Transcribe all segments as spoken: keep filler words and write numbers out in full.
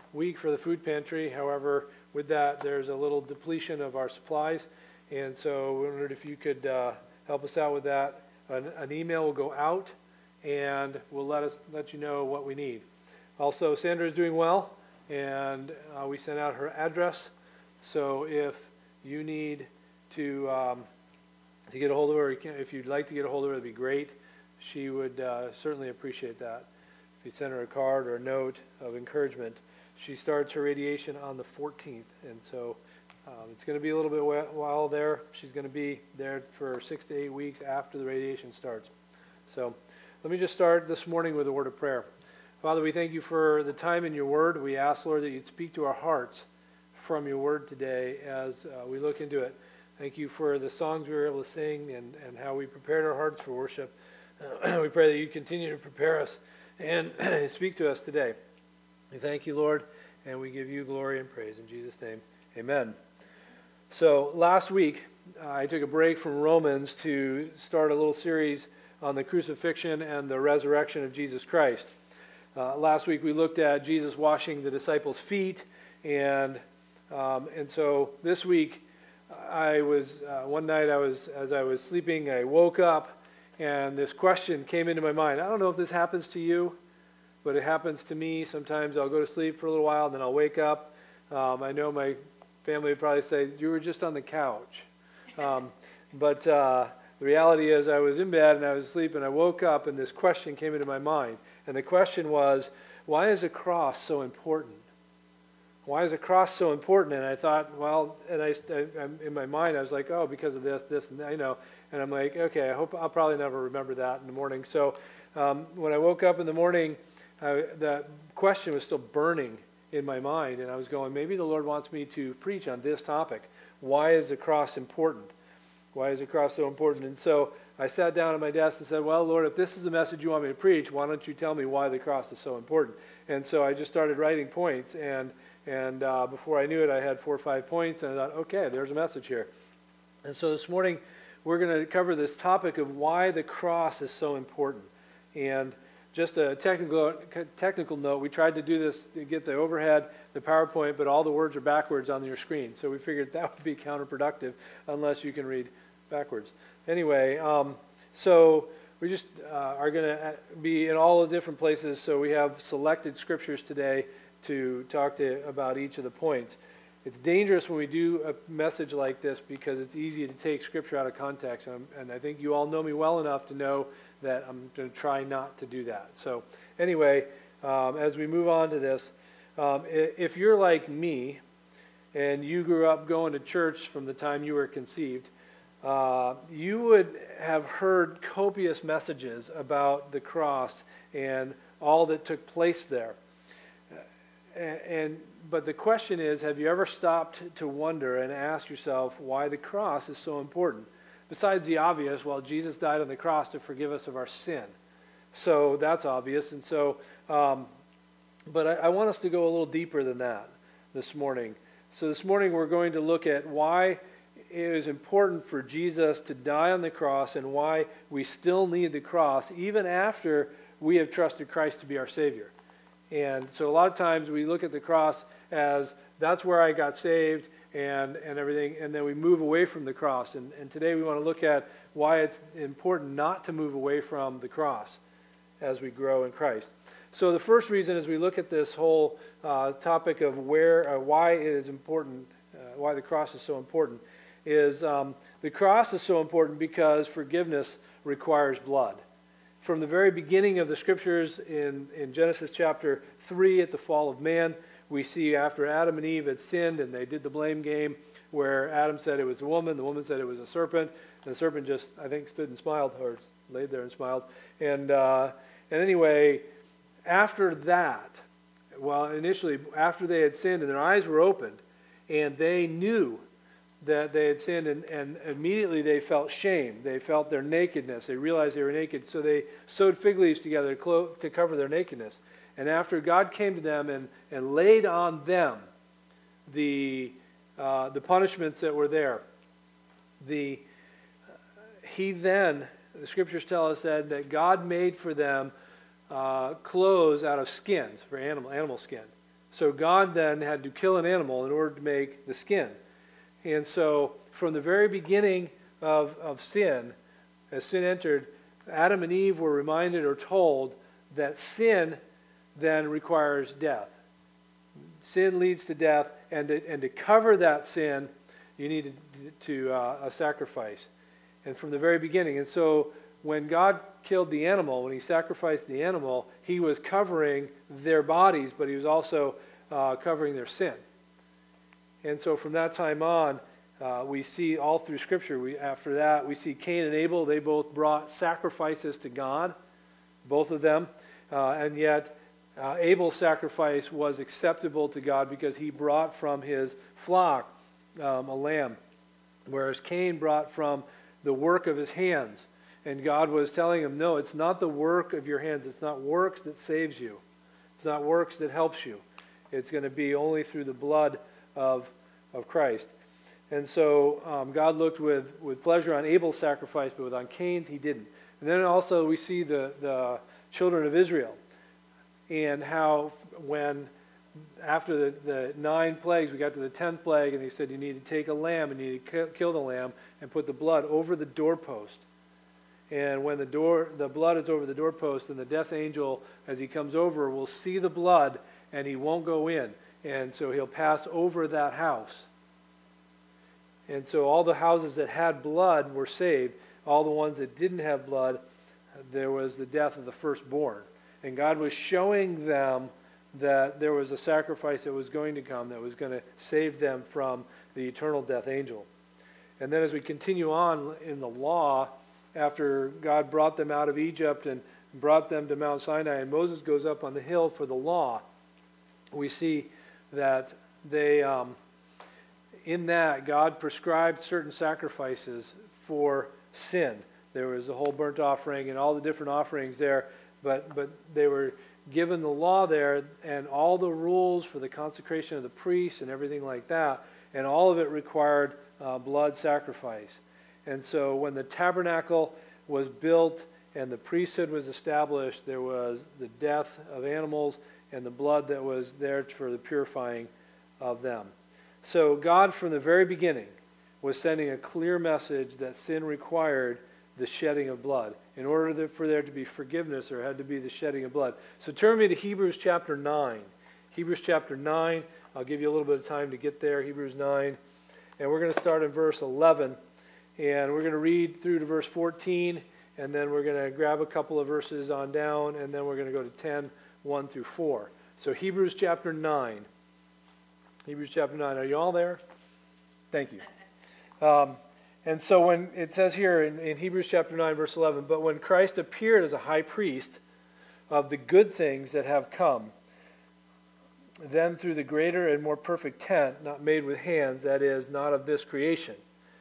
week for the food pantry. However, with that, there's a little depletion of our supplies. And so we wondered if you could uh, help us out with that. An, an email will go out, and we'll let us let you know what we need. Also, Sandra is doing well, and uh, we sent out her address. So if you need to um, to get a hold of her, if you'd like to get a hold of her, it'd be great. She would uh, certainly appreciate that. If you send her a card or a note of encouragement. She starts her radiation on the fourteenth, and so um, it's going to be a little bit while there. She's going to be there for six to eight weeks after the radiation starts. So let me just start this morning with a word of prayer. Father, we thank you for the time in your word. We ask, Lord, that you'd speak to our hearts from your word today as uh, we look into it. Thank you for the songs we were able to sing and, and how we prepared our hearts for worship. Uh, we pray that you continue to prepare us and speak to us today. We thank you, Lord, and we give you glory and praise. In Jesus' name, amen. So last week, uh, I took a break from Romans to start a little series on the crucifixion and the resurrection of Jesus Christ. Uh, last week we looked at Jesus washing the disciples' feet, and um, and so this week I was uh, one night I was as I was sleeping I woke up and this question came into my mind. I don't know if this happens to you, but it happens to me. Sometimes I'll go to sleep for a little while and then I'll wake up. Um, I know my family would probably say you were just on the couch, um, but uh, the reality is I was in bed and I was asleep and I woke up and this question came into my mind. And the question was, why is the cross so important? Why is the cross so important? And I thought, well, and I, I in my mind, I was like, oh, because of this, this, and that, you know. And I'm like, okay, I hope I'll probably never remember that in the morning. So um, when I woke up in the morning, I, that question was still burning in my mind. And I was going, maybe the Lord wants me to preach on this topic. Why is the cross important? Why is the cross so important? And so I sat down at my desk and said, well, Lord, if this is the message you want me to preach, why don't you tell me why the cross is so important? And so I just started writing points, and and uh, before I knew it, I had four or five points, and I thought, okay, there's a message here. And so this morning, we're going to cover this topic of why the cross is so important. And just a technical technical note, we tried to do this to get the overhead, the PowerPoint, but all the words are backwards on your screen. So we figured that would be counterproductive unless you can read backwards. Anyway, um, so we just uh, are going to be in all the different places. So we have selected scriptures today to talk to about each of the points. It's dangerous when we do a message like this because it's easy to take scripture out of context. And, and I think you all know me well enough to know that I'm going to try not to do that. So anyway, um, as we move on to this, um, if you're like me and you grew up going to church from the time you were conceived, Uh, you would have heard copious messages about the cross and all that took place there. And, and but the question is, have you ever stopped to wonder and ask yourself why the cross is so important? Besides the obvious, well, Jesus died on the cross to forgive us of our sin. So that's obvious. And so, um, but I, I want us to go a little deeper than that this morning. So this morning we're going to look at why it is important for Jesus to die on the cross and why we still need the cross even after we have trusted Christ to be our Savior. And so a lot of times we look at the cross as that's where I got saved and, and everything, and then we move away from the cross. And, and today we want to look at why it's important not to move away from the cross as we grow in Christ. So the first reason as we look at this whole uh, topic of where, uh, why it is important, uh, why the cross is so important, is um, the cross is so important because forgiveness requires blood. From the very beginning of the scriptures in, in Genesis chapter three at the fall of man, we see after Adam and Eve had sinned and they did the blame game where Adam said it was a woman, the woman said it was a serpent, and the serpent just, I think, stood and smiled, or laid there and smiled. And, uh, and anyway, after that, well, initially, after they had sinned and their eyes were opened, and they knew that they had sinned, and, and immediately they felt shame. They felt their nakedness. They realized they were naked, so they sewed fig leaves together to, clo- to cover their nakedness. And after God came to them and, and laid on them the uh, the punishments that were there, the uh, he then, the scriptures tell us that, that God made for them uh, clothes out of skins, for animal animal skin. So God then had to kill an animal in order to make the skin. And so from the very beginning of, of sin, as sin entered, Adam and Eve were reminded or told that sin then requires death. Sin leads to death, and to, and to cover that sin, you need to, to uh, a sacrifice. And from the very beginning. And so when God killed the animal, when he sacrificed the animal, he was covering their bodies, but he was also uh, covering their sin. And so from that time on, uh, we see all through Scripture, we, after that, we see Cain and Abel, they both brought sacrifices to God, both of them. Uh, and yet, uh, Abel's sacrifice was acceptable to God because he brought from his flock um, a lamb, whereas Cain brought from the work of his hands. And God was telling him, no, it's not the work of your hands. It's not works that saves you. It's not works that helps you. It's going to be only through the blood of, of Christ. And so um, God looked with, with pleasure on Abel's sacrifice, but with on Cain's, he didn't. And then also we see the, the children of Israel and how when after the, the nine plagues, we got to the tenth plague, and he said you need to take a lamb and you need to kill the lamb and put the blood over the doorpost. And when the door, the blood is over the doorpost, then the death angel, as he comes over, will see the blood, and he won't go in. And so he'll pass over that house. And so all the houses that had blood were saved. All the ones that didn't have blood, there was the death of the firstborn. And God was showing them that there was a sacrifice that was going to come that was going to save them from the eternal death angel. And then as we continue on in the law, after God brought them out of Egypt and brought them to Mount Sinai, and Moses goes up on the hill for the law, we see that they, um, in that, God prescribed certain sacrifices for sin. There was a whole burnt offering and all the different offerings there, but but they were given the law there and all the rules for the consecration of the priests and everything like that, and all of it required uh, blood sacrifice. And so when the tabernacle was built and the priesthood was established, there was the death of animals and the blood that was there for the purifying of them. So God, from the very beginning, was sending a clear message that sin required the shedding of blood. In order for there to be forgiveness, there had to be the shedding of blood. So turn me to Hebrews chapter nine. Hebrews chapter nine. I'll give you a little bit of time to get there. Hebrews nine. And we're going to start in verse eleven. And we're going to read through to verse fourteen. And then we're going to grab a couple of verses on down. And then we're going to go to ten, one through four. So Hebrews chapter nine. Hebrews chapter nine. Are you all there? Thank you. Um, and so when it says here in, in Hebrews chapter nine, verse eleven, but when Christ appeared as a high priest of the good things that have come, then through the greater and more perfect tent, not made with hands, that is, not of this creation,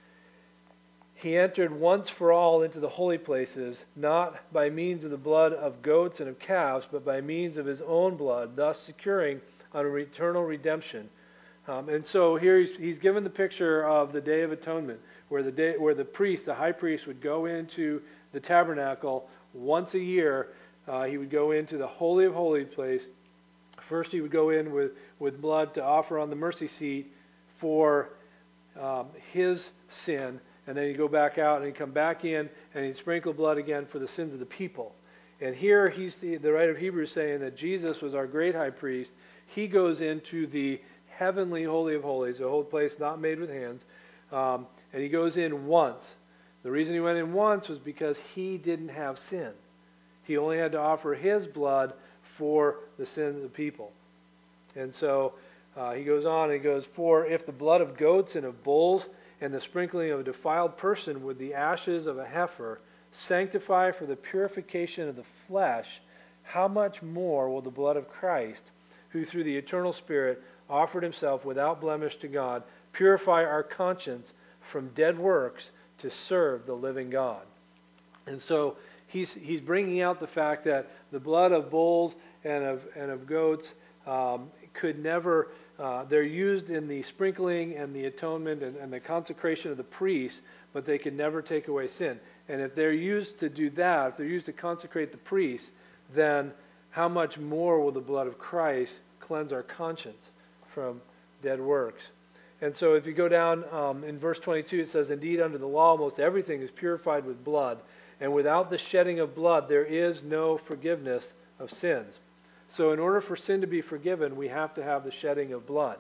he entered once for all into the holy places, not by means of the blood of goats and of calves, but by means of his own blood, thus securing an eternal redemption. Um, and so here he's, he's given the picture of the Day of Atonement, where the day, where the priest, the high priest, would go into the tabernacle once a year. Uh, he would go into the Holy of Holies place. First, he would go in with, with blood to offer on the mercy seat for um, his sin, and then he'd go back out and he'd come back in and he'd sprinkle blood again for the sins of the people. And here he's the, the writer of Hebrews saying that Jesus was our great high priest. He goes into the heavenly Holy of Holies, a holy place not made with hands, um, and he goes in once. The reason he went in once was because he didn't have sin. He only had to offer his blood for the sins of the people. And so uh, he goes on and he goes, for if the blood of goats and of bulls and the sprinkling of a defiled person with the ashes of a heifer sanctify for the purification of the flesh, how much more will the blood of Christ, who through the eternal Spirit offered himself without blemish to God, purify our conscience from dead works to serve the living God. And so he's he's bringing out the fact that the blood of bulls and of and of goats um, could never, uh, they're used in the sprinkling and the atonement and, and the consecration of the priests, but they can never take away sin. And if they're used to do that, if they're used to consecrate the priests, then how much more will the blood of Christ cleanse our conscience from dead works. And so if you go down um, in verse twenty-two, it says, indeed, under the law, most everything is purified with blood, and without the shedding of blood, there is no forgiveness of sins. So in order for sin to be forgiven, we have to have the shedding of blood.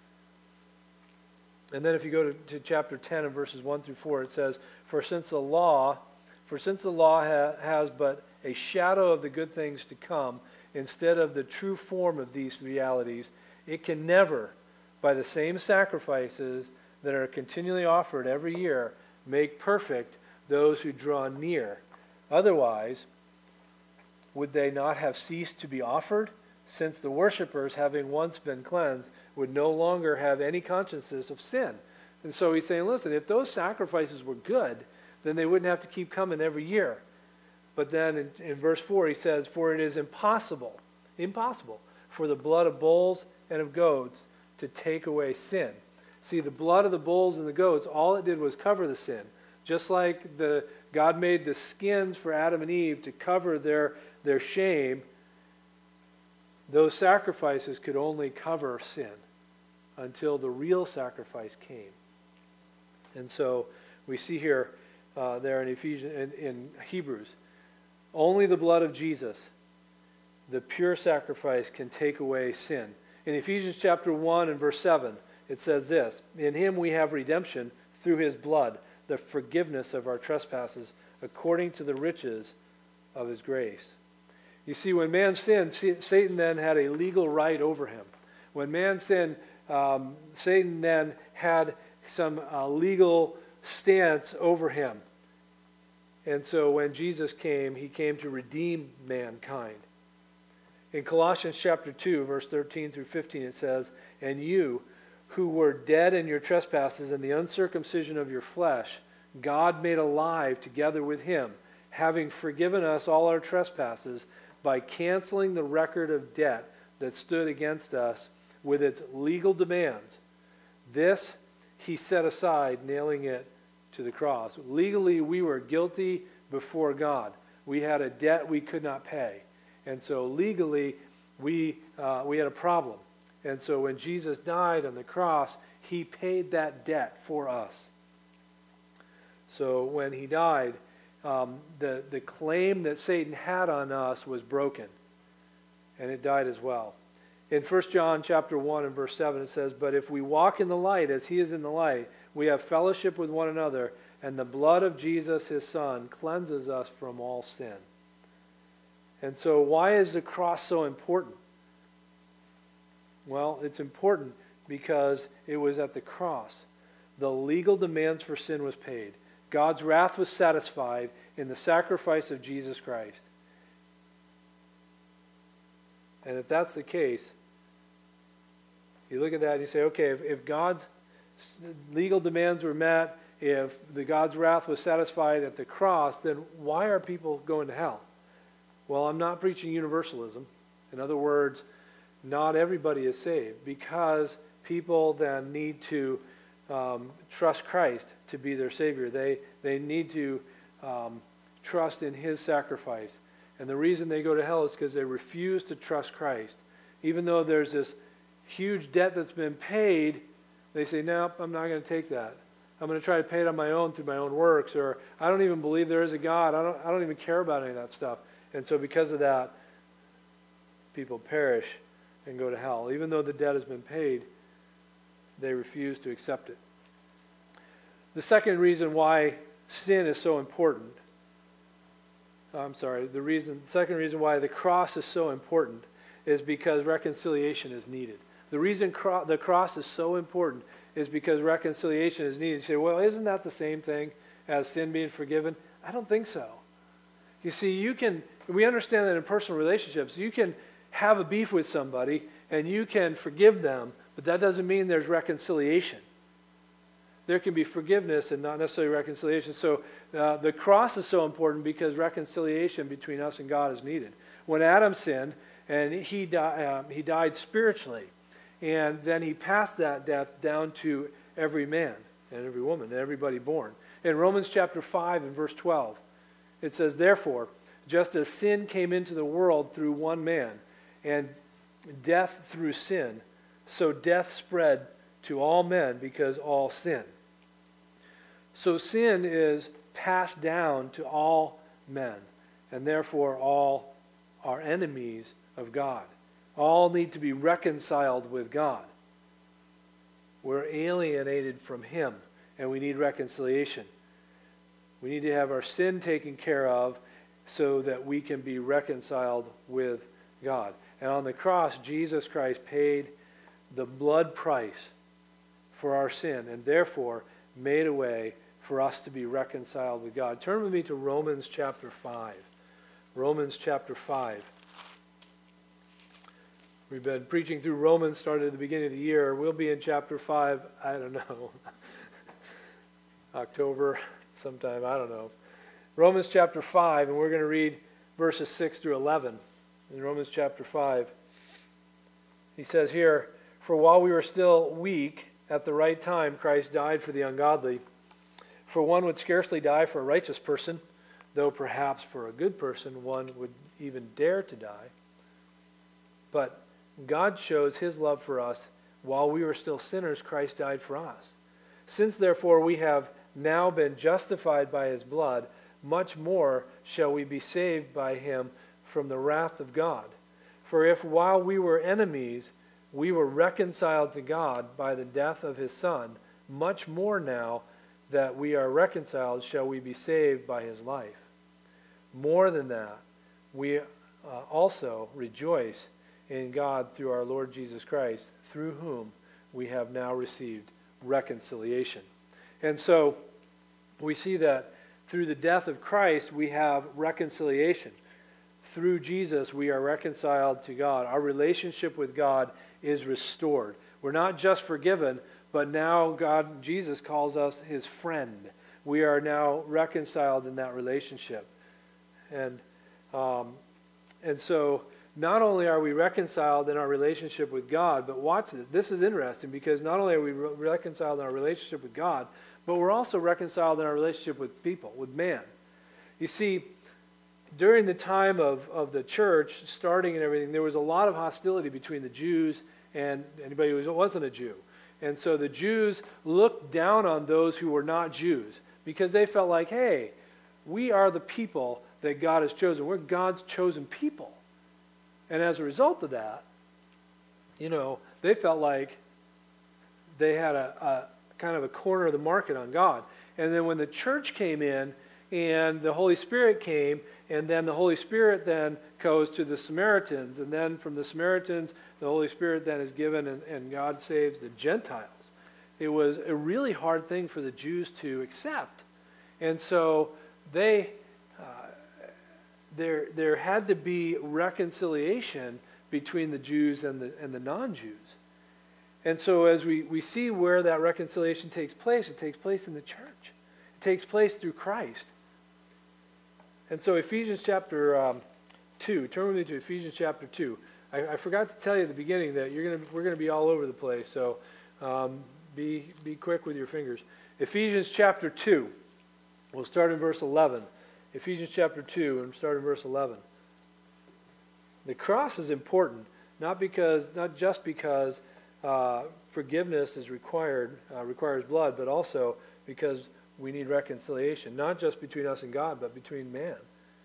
And then if you go to, to chapter ten and verses one through four, it says, For since the law, for since the law ha- has but a shadow of the good things to come, instead of the true form of these realities, it can never, by the same sacrifices that are continually offered every year, make perfect those who draw near. Otherwise, would they not have ceased to be offered, since the worshippers, having once been cleansed, would no longer have any consciousness of sin? And so he's saying, listen, if those sacrifices were good, then they wouldn't have to keep coming every year. But then in, in verse four he says, For it is impossible, impossible, for the blood of bulls and of goats to take away sin. See, the blood of the bulls and the goats, all it did was cover the sin. Just like the God made the skins for Adam and Eve to cover their, their shame, those sacrifices could only cover sin until the real sacrifice came. And so we see here, uh, there in Ephesians, in, in Hebrews, only the blood of Jesus, the pure sacrifice, can take away sin. In Ephesians chapter one and verse seven, it says this, In him we have redemption through his blood, the forgiveness of our trespasses, according to the riches of his grace. You see, when man sinned, Satan then had a legal right over him. When man sinned, um, Satan then had some uh, legal stance over him. And so when Jesus came, he came to redeem mankind. In Colossians chapter two, verse thirteen through fifteen, it says, And you, who were dead in your trespasses and the uncircumcision of your flesh, God made alive together with him, having forgiven us all our trespasses by canceling the record of debt that stood against us with its legal demands. This he set aside, nailing it to the cross. Legally, we were guilty before God. We had a debt we could not pay. And so legally, we uh, we had a problem. And so when Jesus died on the cross, he paid that debt for us. So when he died, um, the, the claim that Satan had on us was broken. And it died as well. In First John chapter one and verse seven, it says, But if we walk in the light as he is in the light, we have fellowship with one another, and the blood of Jesus, his Son, cleanses us from all sin. And so why is the cross so important? Well, it's important because it was at the cross. The legal demands for sin was paid. God's wrath was satisfied in the sacrifice of Jesus Christ. And if that's the case, you look at that and you say, okay, if, if God's legal demands were met, if the God's wrath was satisfied at the cross, then why are people going to hell? Well, I'm not preaching universalism. In other words, not everybody is saved, because people then need to um, trust Christ to be their Savior. They, they need to um, trust in his sacrifice. And the reason they go to hell is because they refuse to trust Christ. Even though there's this huge debt that's been paid, they say, no, I'm not going to take that. I'm going to try to pay it on my own through my own works, or I don't even believe there is a God. I don't, I don't even care about any of that stuff. And so because of that, people perish and go to hell. Even though the debt has been paid, they refuse to accept it. The second reason why sin is so important, I'm sorry, the reason, second reason why the cross is so important is because reconciliation is needed. The reason cro- the cross is so important is because reconciliation is needed. You say, well, isn't that the same thing as sin being forgiven? I don't think so. You see, you can, we understand that in personal relationships, you can have a beef with somebody and you can forgive them, but that doesn't mean there's reconciliation. There can be forgiveness and not necessarily reconciliation. So uh, the cross is so important because reconciliation between us and God is needed. When Adam sinned, and he, di- um, he died spiritually, and then he passed that death down to every man and every woman and everybody born. In Romans chapter five and verse twelve, it says, Therefore, just as sin came into the world through one man, and death through sin, so death spread to all men because all sin. So sin is passed down to all men, and therefore all are enemies of God. All need to be reconciled with God. We're alienated from Him, and we need reconciliation. We need to have our sin taken care of so that we can be reconciled with God. And on the cross, Jesus Christ paid the blood price for our sin, and therefore made a way for us to be reconciled with God. Turn with me to Romans chapter five. Romans chapter five. We've been preaching through Romans, started at the beginning of the year. We'll be in chapter five, I don't know, October sometime, I don't know. Romans chapter five, and we're going to read verses six through eleven. In Romans chapter five, he says here, "For while we were still weak, at the right time Christ died for the ungodly. For one would scarcely die for a righteous person, though perhaps for a good person one would even dare to die. But God shows His love for us. While we were still sinners, Christ died for us. Since therefore we have now been justified by His blood, much more shall we be saved by Him from the wrath of God. For if while we were enemies, we were reconciled to God by the death of His Son, much more now that we are reconciled shall we be saved by His life. More than that, we uh, also rejoice in God through our Lord Jesus Christ, through whom we have now received reconciliation." And so we see that through the death of Christ we have reconciliation. Through Jesus we are reconciled to God. Our relationship with God is restored. We're not just forgiven, but now God, Jesus calls us His friend. We are now reconciled in that relationship. And um, and so not only are we reconciled in our relationship with God, but watch this. This is interesting because not only are we re- reconciled in our relationship with God, but we're also reconciled in our relationship with people, with man. You see, during the time of, of the church starting and everything, there was a lot of hostility between the Jews and anybody who wasn't a Jew. And so the Jews looked down on those who were not Jews because they felt like, hey, we are the people that God has chosen. We're God's chosen people. And as a result of that, you know, they felt like they had a, a kind of a corner of the market on God. And then when the church came in and the Holy Spirit came, and then the Holy Spirit then goes to the Samaritans, and then from the Samaritans, the Holy Spirit then is given, and, and God saves the Gentiles. It was a really hard thing for the Jews to accept. And so they... Uh, There, there had to be reconciliation between the Jews and the, and the non-Jews. And so as we, we see where that reconciliation takes place, it takes place in the church. It takes place through Christ. And so Ephesians chapter um, two, turn with me to Ephesians chapter two. I, I forgot to tell you at the beginning that you're gonna, we're going to be all over the place, so um, be, be quick with your fingers. Ephesians chapter two, we'll start in verse eleven. Ephesians chapter two, and start in verse eleven. The cross is important, not because, not just because uh, forgiveness is required, uh, requires blood, but also because we need reconciliation, not just between us and God, but between man.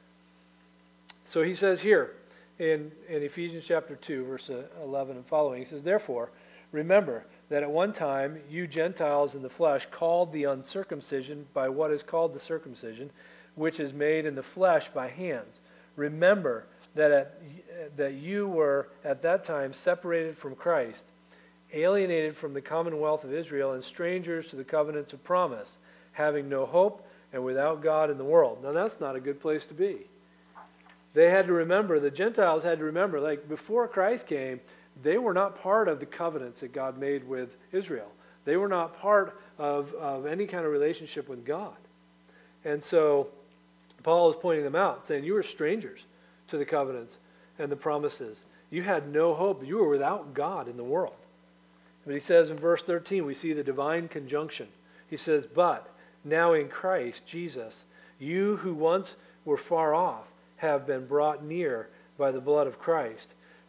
So he says here in, in Ephesians chapter two, verse eleven and following, he says, "Therefore, remember that at one time you Gentiles in the flesh called the uncircumcision by what is called the circumcision, which is made in the flesh by hands. Remember that at, that you were at that time separated from Christ, alienated from the commonwealth of Israel, and strangers to the covenants of promise, having no hope and without God in the world." Now that's not a good place to be. They had to remember, the Gentiles had to remember, like before Christ came, they were not part of the covenants that God made with Israel. They were not part of, of any kind of relationship with God. And so Paul is pointing them out, saying you were strangers to the covenants and the promises. You had no hope. You were without God in the world. But he says in verse thirteen, we see the divine conjunction. He says, "But now in Christ Jesus, you who once were far off have been brought near by the blood of Christ.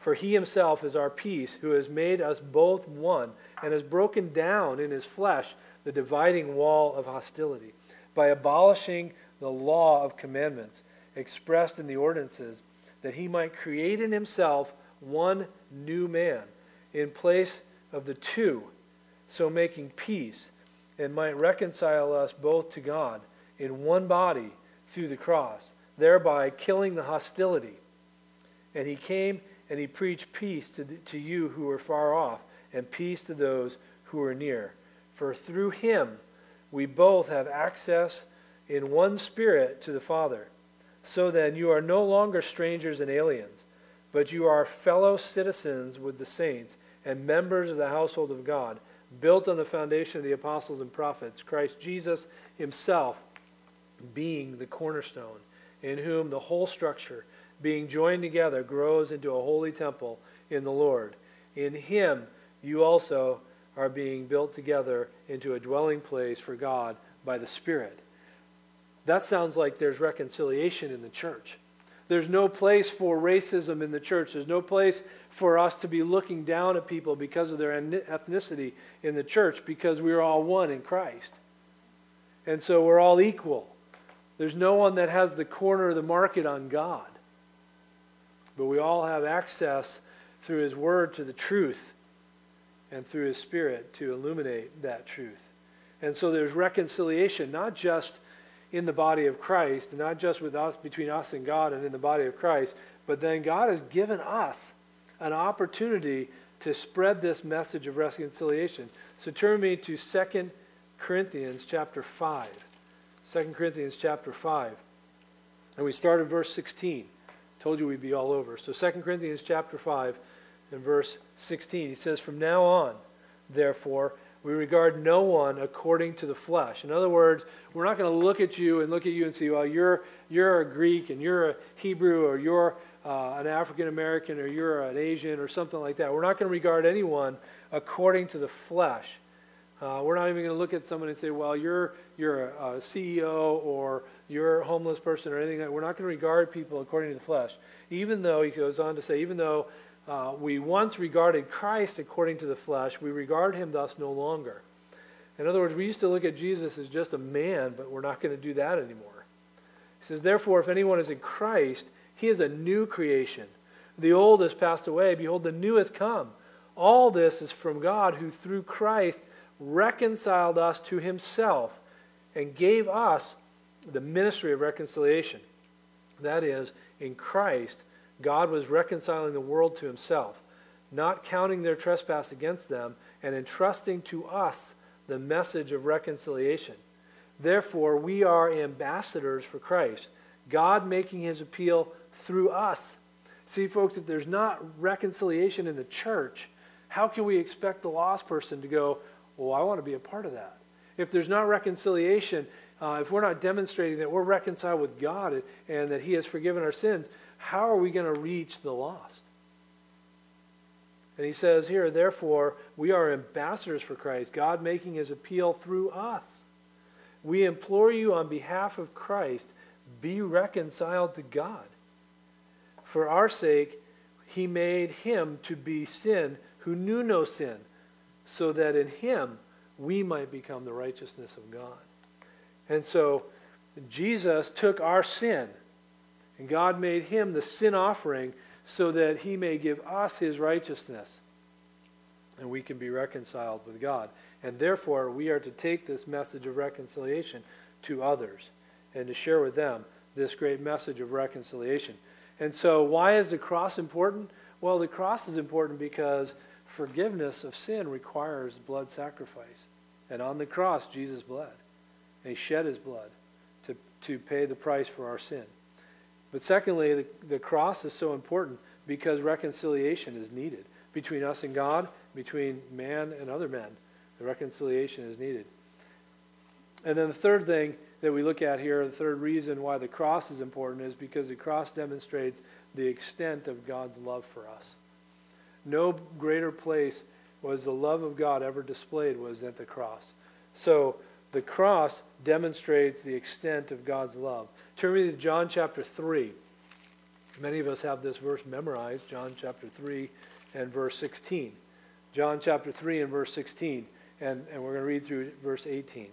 For he himself is our peace, who has made us both one, and has broken down in his flesh the dividing wall of hostility, by abolishing the law of commandments expressed in the ordinances, that he might create in himself one new man in place of the two, so making peace, and might reconcile us both to God in one body through the cross, thereby killing the hostility. And he came and he preached peace to, the, to you who were far off, and peace to those who were near. For through him we both have access in one Spirit to the Father. So then you are no longer strangers and aliens, but you are fellow citizens with the saints and members of the household of God, built on the foundation of the apostles and prophets, Christ Jesus himself being the cornerstone, in whom the whole structure, being joined together, grows into a holy temple in the Lord. In him you also are being built together into a dwelling place for God by the Spirit. That sounds like there's reconciliation in the church. There's no place for racism in the church. There's no place for us to be looking down at people because of their ethnicity in the church, because we're all one in Christ. And so we're all equal. There's no one that has the corner of the market on God. But we all have access through his word to the truth, and through his Spirit to illuminate that truth. And so there's reconciliation, not just in the body of Christ, not just with us, between us and God and in the body of Christ, but then God has given us an opportunity to spread this message of reconciliation. So turn me to Second Corinthians chapter five. Second Corinthians chapter five. And we start in verse sixteen. Told you we'd be all over. So Second Corinthians chapter five and verse sixteen. He says, "From now on, therefore, we regard no one according to the flesh." In other words, we're not going to look at you and look at you and say, well, you're you're a Greek and you're a Hebrew, or you're uh, an African American, or you're an Asian, or something like that. We're not going to regard anyone according to the flesh. Uh, we're not even going to look at someone and say, well, you're you're a, a C E O, or you're a homeless person, or anything like that. We're not going to regard people according to the flesh. Even though, he goes on to say, even though Uh, we once regarded Christ according to the flesh, we regard him thus no longer. In other words, we used to look at Jesus as just a man, but we're not going to do that anymore. He says, "Therefore, if anyone is in Christ, he is a new creation. The old has passed away. Behold, the new has come. All this is from God, who through Christ reconciled us to himself and gave us the ministry of reconciliation." That is, in Christ, God was reconciling the world to himself, not counting their trespass against them, and entrusting to us the message of reconciliation. Therefore, we are ambassadors for Christ, God making his appeal through us. See, folks, if there's not reconciliation in the church, how can we expect the lost person to go, well, I want to be a part of that? If there's not reconciliation, uh, if we're not demonstrating that we're reconciled with God and, and that he has forgiven our sins, how are we going to reach the lost? And he says here, therefore, we are ambassadors for Christ, God making his appeal through us. We implore you on behalf of Christ, be reconciled to God. For our sake, he made him to be sin who knew no sin, so that in him we might become the righteousness of God. And so Jesus took our sin, and God made him the sin offering so that he may give us his righteousness, and we can be reconciled with God. And therefore, we are to take this message of reconciliation to others and to share with them this great message of reconciliation. And so why is the cross important? Well, the cross is important because forgiveness of sin requires blood sacrifice. And on the cross, Jesus bled. And he shed his blood to, to pay the price for our sin. But secondly, the, the cross is so important because reconciliation is needed between us and God, between man and other men. The reconciliation is needed. And then the third thing that we look at here, the third reason why the cross is important, is because the cross demonstrates the extent of God's love for us. No greater place was the love of God ever displayed was at the cross. So the cross demonstrates the extent of God's love. Turn me to John chapter three. Many of us have this verse memorized, John chapter three and verse sixteen. John chapter three and verse sixteen, and, and we're going to read through verse eighteen.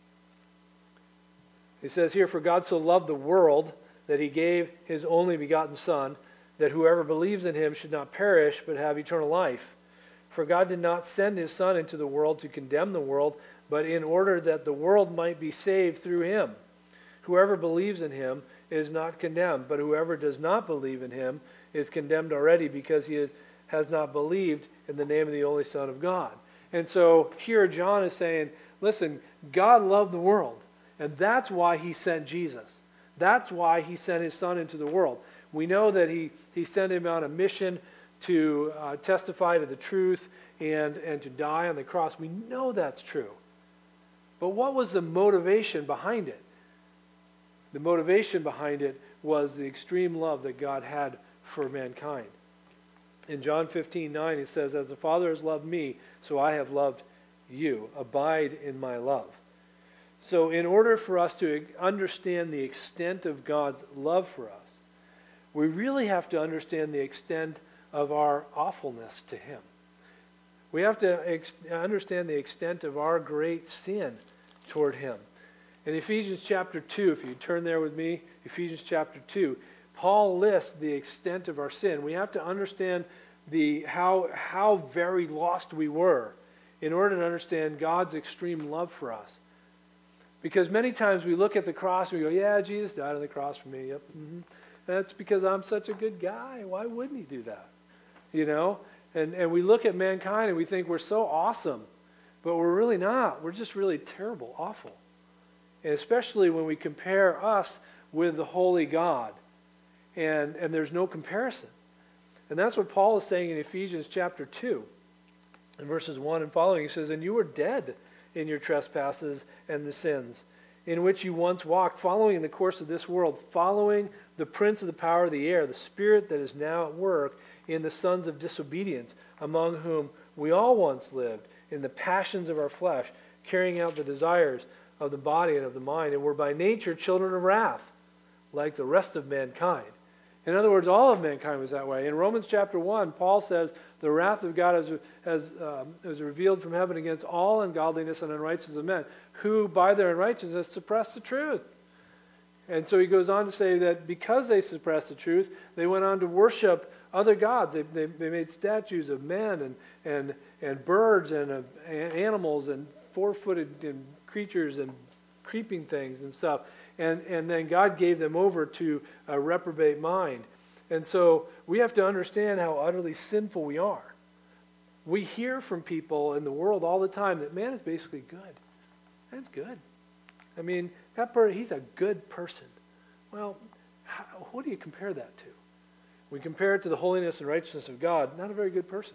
It says here, "For God so loved the world that he gave his only begotten Son, that whoever believes in him should not perish, but have eternal life. For God did not send his Son into the world to condemn the world, but in order that the world might be saved through him. Whoever believes in him is not condemned, but whoever does not believe in him is condemned already, because he is, has not believed in the name of the only Son of God." And so here John is saying, listen, God loved the world, and that's why he sent Jesus. That's why he sent his Son into the world. We know that he, he sent him on a mission to uh, testify to the truth and, and to die on the cross. We know that's true. But what was the motivation behind it? The motivation behind it was the extreme love that God had for mankind. In John fifteen nine, he says, "As the Father has loved me, so I have loved you. Abide in my love." So in order for us to understand the extent of God's love for us, we really have to understand the extent of our awfulness to him. We have to ex- understand the extent of our great sin toward him. In Ephesians chapter two, if you turn there with me, Ephesians chapter two, Paul lists the extent of our sin. We have to understand the how how very lost we were in order to understand God's extreme love for us. Because many times we look at the cross and we go, yeah, Jesus died on the cross for me. Yep. Mm-hmm. That's because I'm such a good guy. Why wouldn't he do that? You know? And and we look at mankind and we think we're so awesome. But we're really not. We're just really terrible, awful. And especially when we compare us with the holy God. And, and there's no comparison. And that's what Paul is saying in Ephesians chapter two. In verses one and following, he says, "And you were dead in your trespasses and the sins, in which you once walked, following the course of this world, following the prince of the power of the air, the spirit that is now at work in the sons of disobedience, among whom we all once lived, in the passions of our flesh, carrying out the desires of the body and of the mind, and were by nature children of wrath, like the rest of mankind." In other words, all of mankind was that way. In Romans chapter one, Paul says, "The wrath of God has, has um, is revealed from heaven against all ungodliness and unrighteousness of men, who by their unrighteousness suppress the truth." And so he goes on to say that because they suppressed the truth, they went on to worship other gods. They, they, they made statues of men and and, and birds and, of, and animals and four-footed and creatures and creeping things and stuff. And, and then God gave them over to a reprobate mind. And so we have to understand how utterly sinful we are. We hear from people in the world all the time that man is basically good. Man's good. I mean, that person, he's a good person. Well, how, what do you compare that to? We compare it to the holiness and righteousness of God. Not a very good person.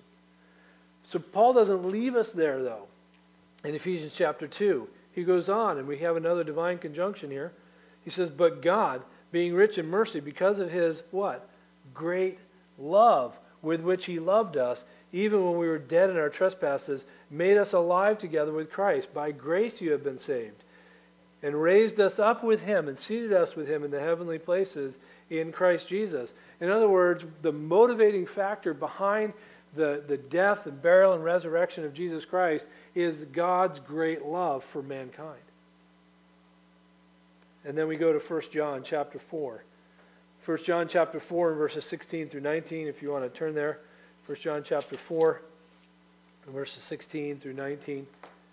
So Paul doesn't leave us there, though. In Ephesians chapter two, he goes on, and we have another divine conjunction here. He says, "But God, being rich in mercy, because of his," what? "Great love with which he loved us, even when we were dead in our trespasses, made us alive together with Christ. By grace you have been saved, and raised us up with him, and seated us with him in the heavenly places in Christ Jesus." In other words, the motivating factor behind the, the death and burial and resurrection of Jesus Christ is God's great love for mankind. And then we go to First John chapter four. First John chapter four and verses sixteen through nineteen, if you want to turn there. First John chapter four and verses sixteen through nineteen.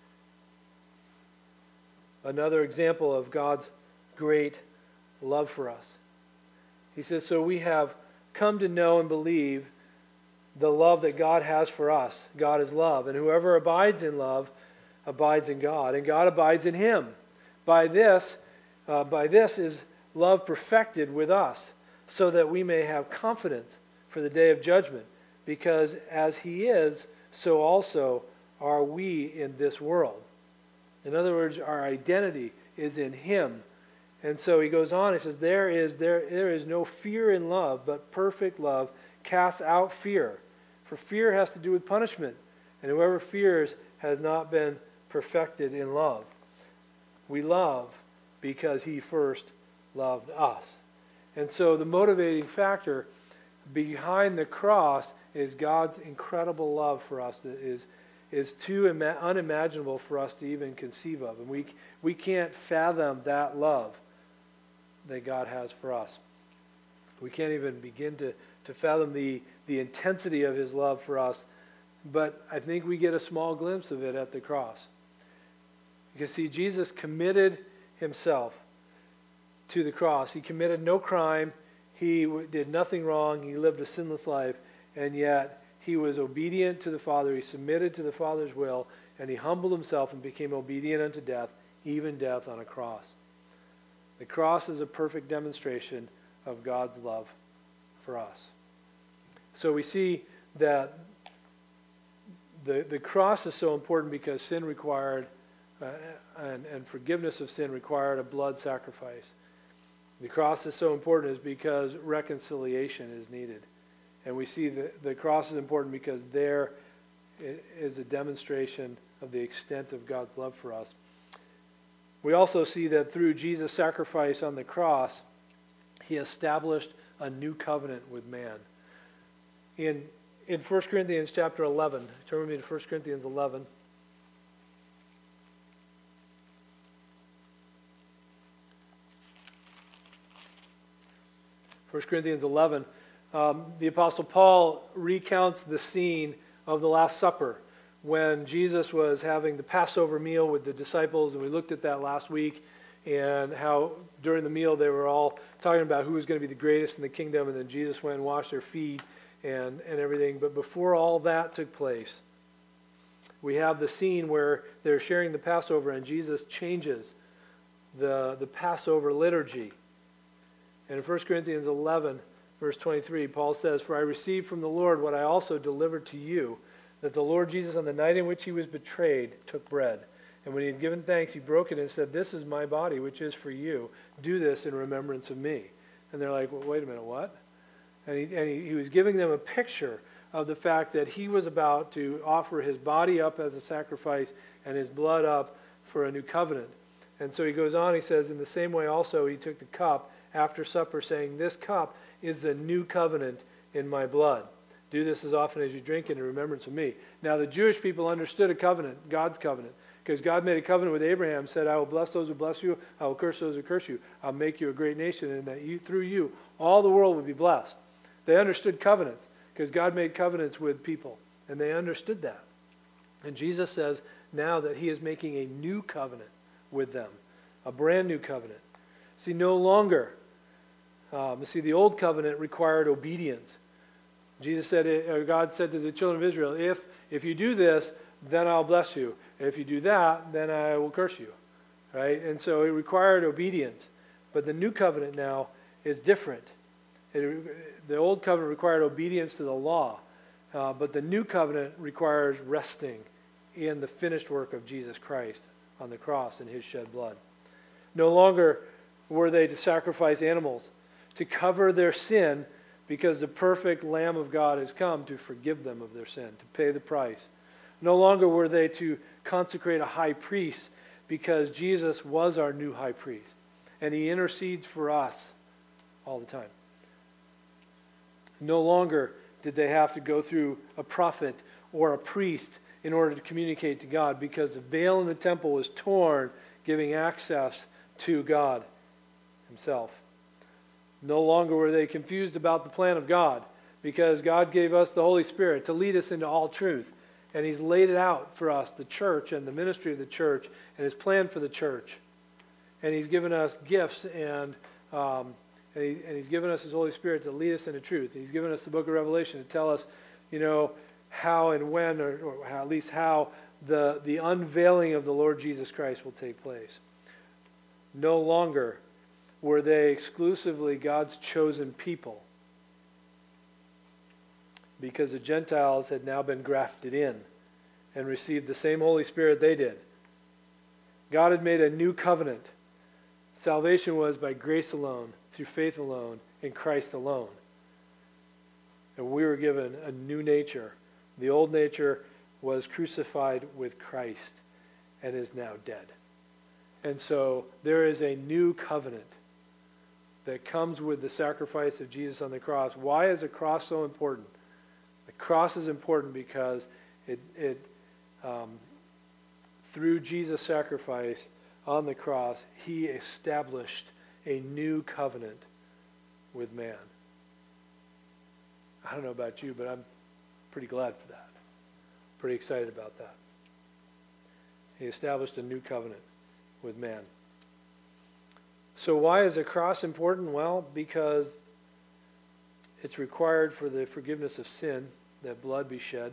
Another example of God's great love for us. He says, "So we have come to know and believe the love that God has for us. God is love, and whoever abides in love abides in God, and God abides in him. By this, uh, by this is love perfected with us, so that we may have confidence for the day of judgment, because as he is, so also are we in this world." In other words, our identity is in him. And so he goes on, he says, there is, there, there is no fear in love, but perfect love casts out fear. For fear has to do with punishment, and whoever fears has not been perfected in love. We love because he first loved us. And so the motivating factor behind the cross is God's incredible love for us that is, is too ima- unimaginable for us to even conceive of. And we, we can't fathom that love that God has for us. We can't even begin to, to fathom the, the intensity of his love for us. But I think we get a small glimpse of it at the cross. You can see Jesus committed himself to the cross. He committed no crime. He did nothing wrong. He lived a sinless life. And yet he was obedient to the Father. He submitted to the Father's will. And he humbled himself and became obedient unto death, even death on a cross. The cross is a perfect demonstration of God's love for us. So we see that the, the cross is so important because sin required, uh, and, and forgiveness of sin required a blood sacrifice. The cross is so important is because reconciliation is needed. And we see that the cross is important because there is a demonstration of the extent of God's love for us. We also see that through Jesus' sacrifice on the cross, he established a new covenant with man. In, in First Corinthians chapter eleven, turn with me to First Corinthians eleven. First Corinthians eleven, um, the Apostle Paul recounts the scene of the Last Supper when Jesus was having the Passover meal with the disciples, and we looked at that last week, and how during the meal they were all talking about who was going to be the greatest in the kingdom, and then Jesus went and washed their feet and, and everything. But before all that took place, we have the scene where they're sharing the Passover, and Jesus changes the, the Passover liturgy. And in First Corinthians eleven, verse twenty-three, Paul says, "For I received from the Lord what I also delivered to you, that the Lord Jesus, on the night in which he was betrayed, took bread. And when he had given thanks, he broke it and said, 'This is my body, which is for you. Do this in remembrance of me.'" And they're like, well, wait a minute, what? And, he, and he, he was giving them a picture of the fact that he was about to offer his body up as a sacrifice and his blood up for a new covenant. And so he goes on, he says, "In the same way also he took the cup after supper, saying, 'This cup is the new covenant in my blood. Do this as often as you drink it in remembrance of me.'" Now the Jewish people understood a covenant, God's covenant, because God made a covenant with Abraham, said, "I will bless those who bless you, I will curse those who curse you. I'll make you a great nation, and that you, through you all the world will be blessed." They understood covenants because God made covenants with people, and they understood that. And Jesus says now that he is making a new covenant with them, a brand new covenant. See, no longer, um, see, the old covenant required obedience. Jesus said, or God said to the children of Israel, if, if you do this, then I'll bless you. And if you do that, then I will curse you. Right? And so it required obedience. But the new covenant now is different. It, the old covenant required obedience to the law. Uh, but the new covenant requires resting in the finished work of Jesus Christ on the cross and his shed blood. No longer were they to sacrifice animals to cover their sin, because the perfect Lamb of God has come to forgive them of their sin, to pay the price. No longer were they to consecrate a high priest, because Jesus was our new high priest, and he intercedes for us all the time. No longer did they have to go through a prophet or a priest in order to communicate to God, because the veil in the temple was torn, giving access to God himself. No longer were they confused about the plan of God, because God gave us the Holy Spirit to lead us into all truth. And he's laid it out for us, the church and the ministry of the church, and his plan for the church. And he's given us gifts, and, um, and, he, and he's given us his Holy Spirit to lead us into truth. He's given us the book of Revelation to tell us, you know, how and when, or, or how, at least how, the, the unveiling of the Lord Jesus Christ will take place. No longer were they exclusively God's chosen people, because the Gentiles had now been grafted in and received the same Holy Spirit they did. God had made a new covenant. Salvation was by grace alone, through faith alone, in Christ alone. And we were given a new nature. The old nature was crucified with Christ and is now dead. And so there is a new covenant that comes with the sacrifice of Jesus on the cross. Why is the cross so important? The cross is important because it, it um, through Jesus' sacrifice on the cross, he established a new covenant with man. I don't know about you, but I'm pretty glad for that. Pretty excited about that. He established a new covenant with man. So why is the cross important? Well, because it's required for the forgiveness of sin, that blood be shed.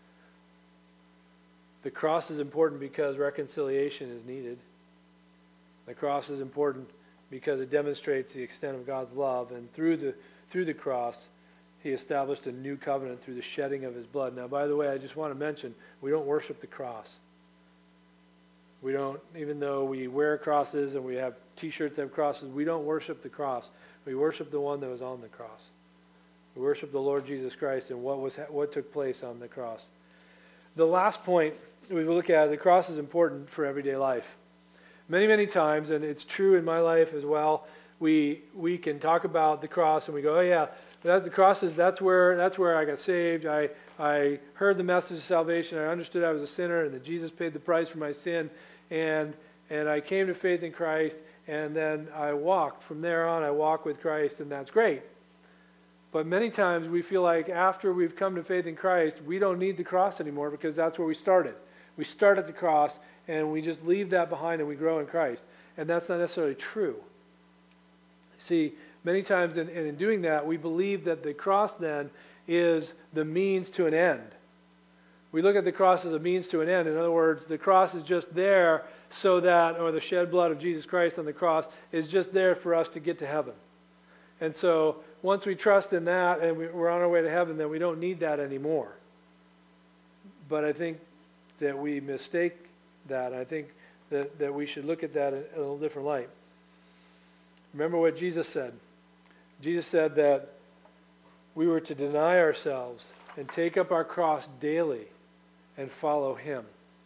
The cross is important because reconciliation is needed. The cross is important because it demonstrates the extent of God's love, and through the through the cross, he established a new covenant through the shedding of his blood. Now, by the way, I just want to mention, we don't worship the cross. We don't, even though we wear crosses and we have t-shirts that have crosses, we don't worship the cross. We worship the one that was on the cross. We worship the Lord Jesus Christ and what was what took place on the cross. The last point we will look at, the cross is important for everyday life. Many, many times, and it's true in my life as well, we we can talk about the cross and we go, oh yeah, that, the cross is, that's where that's where I got saved. I I heard the message of salvation. I understood I was a sinner and that Jesus paid the price for my sin. And and I came to faith in Christ, and then I walked. From there on, I walk with Christ, and that's great. But many times we feel like after we've come to faith in Christ, we don't need the cross anymore because that's where we started. We start at the cross, and we just leave that behind, and we grow in Christ. And that's not necessarily true. See, many times in, in doing that, we believe that the cross then is the means to an end. We look at the cross as a means to an end. In other words, the cross is just there so that, or the shed blood of Jesus Christ on the cross is just there for us to get to heaven. And so once we trust in that and we're on our way to heaven, then we don't need that anymore. But I think that we mistake that. I think that, that we should look at that in a little different light. Remember what Jesus said. Jesus said that we were to deny ourselves and take up our cross daily and follow him.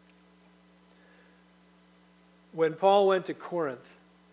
When Paul went to Corinth,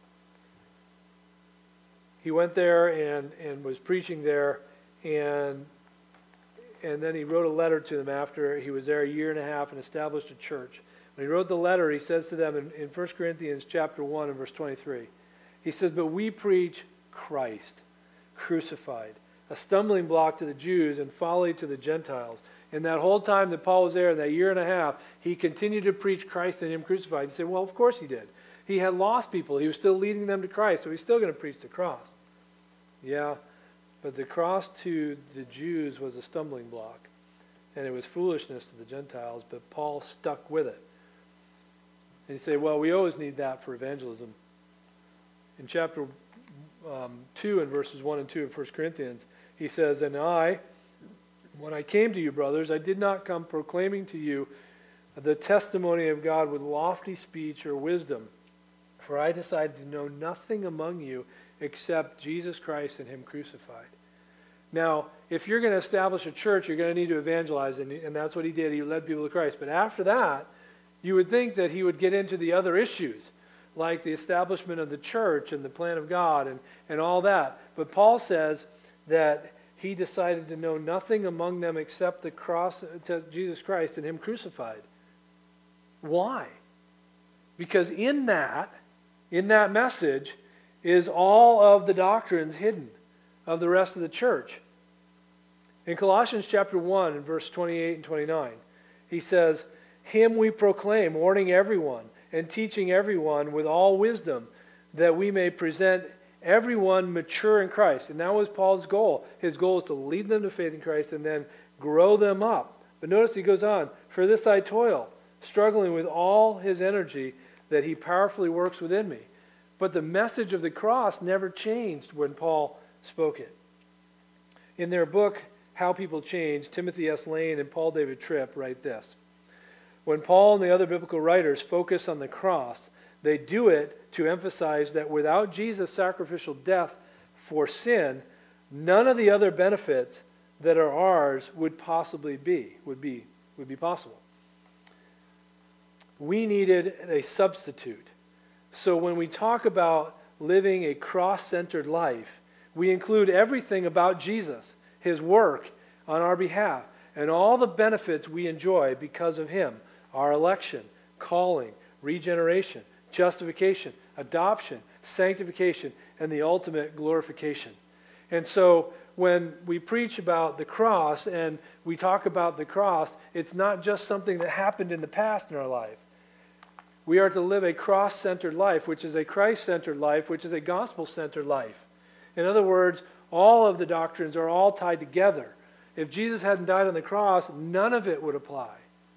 he went there and, and was preaching there, and and then he wrote a letter to them after he was there a year and a half and established a church. When he wrote the letter, he says to them in, in First Corinthians chapter one and verse twenty-three, he says, "But we preach Christ crucified, a stumbling block to the Jews and folly to the Gentiles." And that whole time that Paul was there, that year and a half, he continued to preach Christ and him crucified. You say, well, of course he did. He had lost people. He was still leading them to Christ, so he's still going to preach the cross. Yeah, but the cross to the Jews was a stumbling block, and it was foolishness to the Gentiles, but Paul stuck with it. And you say, well, we always need that for evangelism. In chapter um, two and verses one and two of First Corinthians, he says, "And I, when I came to you, brothers, I did not come proclaiming to you the testimony of God with lofty speech or wisdom, for I decided to know nothing among you except Jesus Christ and him crucified." Now, if you're going to establish a church, you're going to need to evangelize, and, and that's what he did. He led people to Christ. But after that, you would think that he would get into the other issues, like the establishment of the church and the plan of God and, and all that. But Paul says that he decided to know nothing among them except the cross to Jesus Christ and him crucified. Why? Because in that, in that message, is all of the doctrines hidden of the rest of the church. In Colossians chapter one and verse twenty-eight and twenty-nine, he says, "Him we proclaim, warning everyone and teaching everyone with all wisdom, that we may present everyone mature in Christ." And that was Paul's goal. His goal is to lead them to faith in Christ and then grow them up. But notice he goes on, "For this I toil, struggling with all his energy that he powerfully works within me." But the message of the cross never changed when Paul spoke it. In their book, How People Change, Timothy S. Lane and Paul David Tripp write this: "When Paul and the other biblical writers focus on the cross, they do it to emphasize that without Jesus' sacrificial death for sin, none of the other benefits that are ours would possibly be, would be, would be possible. We needed a substitute. So when we talk about living a cross-centered life, we include everything about Jesus, his work on our behalf, and all the benefits we enjoy because of him: our election, calling, regeneration, justification, adoption, sanctification, and the ultimate glorification. And so when we preach about the cross and we talk about the cross, it's not just something that happened in the past in our life. We are to live a cross-centered life, which is a Christ-centered life, which is a gospel-centered life. In other words, all of the doctrines are all tied together. If Jesus hadn't died on the cross, none of it would apply.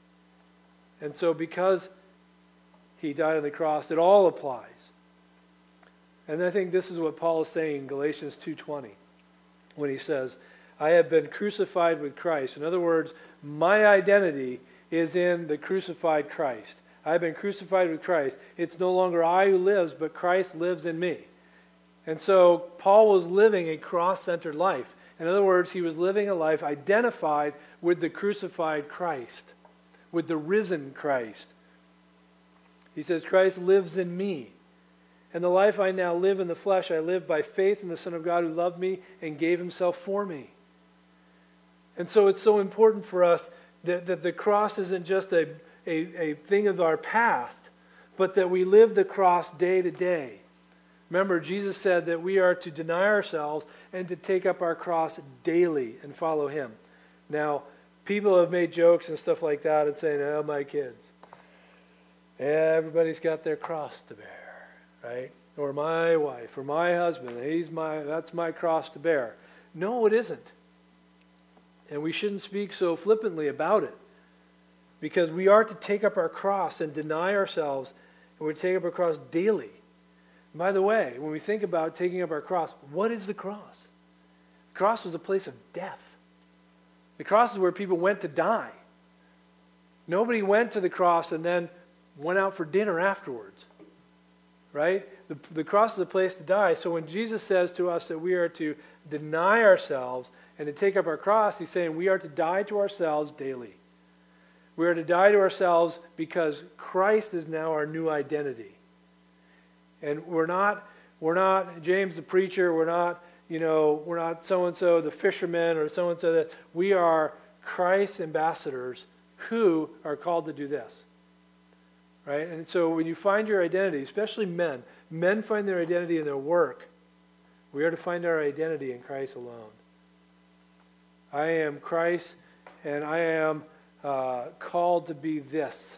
And so because he died on the cross, it all applies. And I think this is what Paul is saying in Galatians two twenty when he says, I have been crucified with Christ. In other words, my identity is in the crucified Christ. I have been crucified with Christ. It's no longer I who lives, but Christ lives in me. And so Paul was living a cross-centered life. In other words, he was living a life identified with the crucified Christ, with the risen Christ. He says, Christ lives in me. And the life I now live in the flesh, I live by faith in the Son of God who loved me and gave himself for me. And so it's so important for us that, that the cross isn't just a, a, a thing of our past, but that we live the cross day to day. Remember, Jesus said that we are to deny ourselves and to take up our cross daily and follow him. Now, people have made jokes and stuff like that and saying, oh, my kids, everybody's got their cross to bear. Right? Or my wife, or my husband, he's my, that's my cross to bear. No, it isn't. And we shouldn't speak so flippantly about it. Because we are to take up our cross and deny ourselves, and we take up our cross daily. And by the way, when we think about taking up our cross, what is the cross? The cross was a place of death. The cross is where people went to die. Nobody went to the cross and then went out for dinner afterwards. Right? The, the cross is a place to die. So when Jesus says to us that we are to deny ourselves and to take up our cross, he's saying we are to die to ourselves daily. We are to die to ourselves because Christ is now our new identity. And we're not, we're not James the preacher, we're not, you know, we're not so-and-so the fisherman or so-and-so that. We are Christ's ambassadors who are called to do this. Right? And so when you find your identity, especially men, men find their identity in their work. We are to find our identity in Christ alone. I am Christ, and I am uh, called to be this.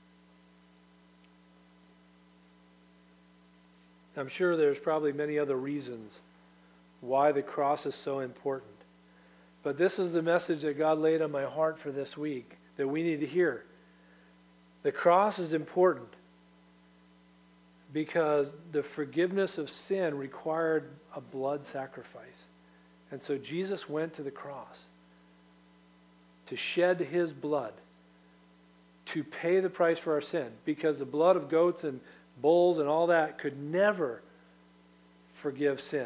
I'm sure there's probably many other reasons why the cross is so important. But this is the message that God laid on my heart for this week that we need to hear. The cross is important because the forgiveness of sin required a blood sacrifice. And so Jesus went to the cross to shed his blood to pay the price for our sin, because the blood of goats and bulls and all that could never forgive sin.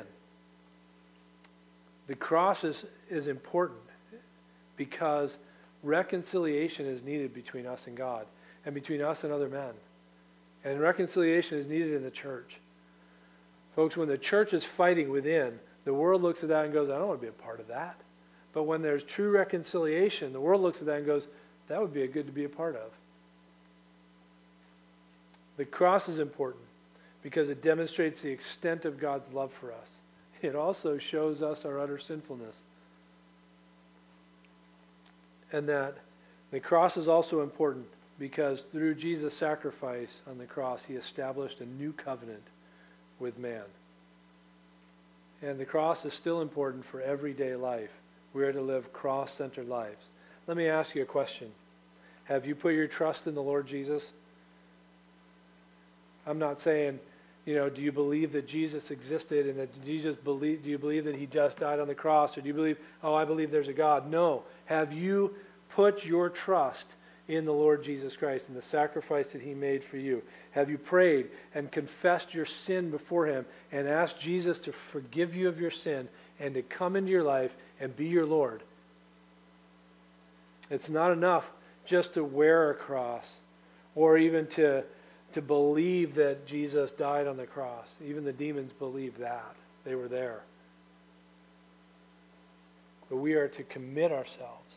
The cross is, is important because reconciliation is needed between us and God, and between us and other men. And reconciliation is needed in the church. Folks, when the church is fighting within, the world looks at that and goes, I don't want to be a part of that. But when there's true reconciliation, the world looks at that and goes, that would be a good to be a part of. The cross is important because it demonstrates the extent of God's love for us. It also shows us our utter sinfulness. And that the cross is also important because through Jesus' sacrifice on the cross, he established a new covenant with man. And the cross is still important for everyday life. We are to live cross-centered lives. Let me ask you a question. Have you put your trust in the Lord Jesus? I'm not saying, you know, do you believe that Jesus existed and that Jesus believe, do you believe that he just died on the cross? Or do you believe, oh, I believe there's a God? No. Have you put your trust in the Lord Jesus Christ and the sacrifice that he made for you? Have you prayed and confessed your sin before him and asked Jesus to forgive you of your sin and to come into your life and be your Lord? It's not enough just to wear a cross or even to, to believe that Jesus died on the cross. Even the demons believed that. They were there. But we are to commit ourselves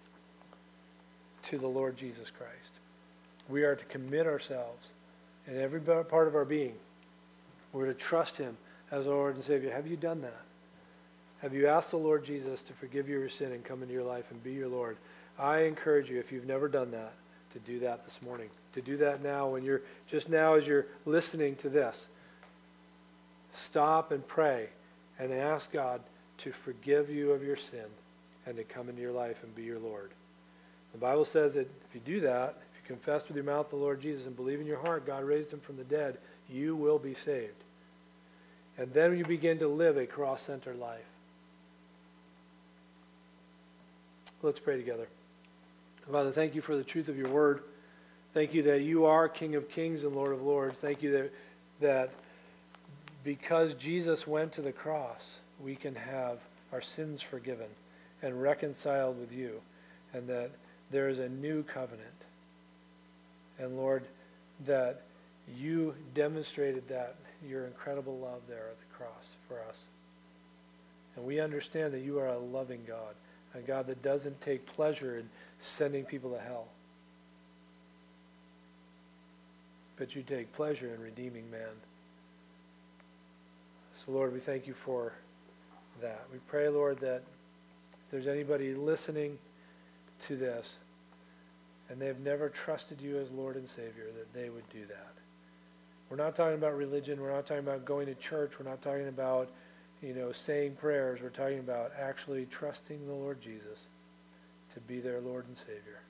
to the Lord Jesus Christ. We are to commit ourselves in every part of our being. We're to trust him as our Lord and Savior. Have you done that? Have you asked the Lord Jesus to forgive you your sin and come into your life and be your Lord? I encourage you, if you've never done that, to do that this morning. To do that now when you're, just now as you're listening to this. Stop and pray and ask God to forgive you of your sin and to come into your life and be your Lord. The Bible says that if you do that, if you confess with your mouth the Lord Jesus and believe in your heart God raised him from the dead, you will be saved. And then you begin to live a cross-centered life. Let's pray together. Father, thank you for the truth of your word. Thank you that you are King of kings and Lord of lords. Thank you that, that because Jesus went to the cross, we can have our sins forgiven and reconciled with you, and that there is a new covenant. And Lord, that you demonstrated that, your incredible love there at the cross for us. And we understand that you are a loving God, a God that doesn't take pleasure in sending people to hell. But you take pleasure in redeeming man. So Lord, we thank you for that. We pray, Lord, that if there's anybody listening to this and they've never trusted you as Lord and Savior, that they would do that. We're not talking about religion. We're not talking about going to church. We're not talking about, you know, saying prayers. We're talking about actually trusting the Lord Jesus to be their Lord and Savior.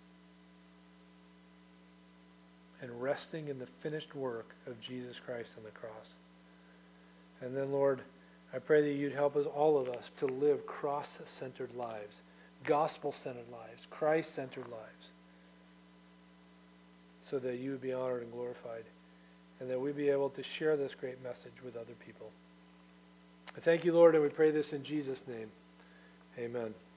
And resting in the finished work of Jesus Christ on the cross. And then, Lord, I pray that you'd help us, all of us, to live cross-centered lives, gospel-centered lives, Christ-centered lives, so that you would be honored and glorified, and that we'd be able to share this great message with other people. I thank you, Lord, and we pray this in Jesus' name. Amen.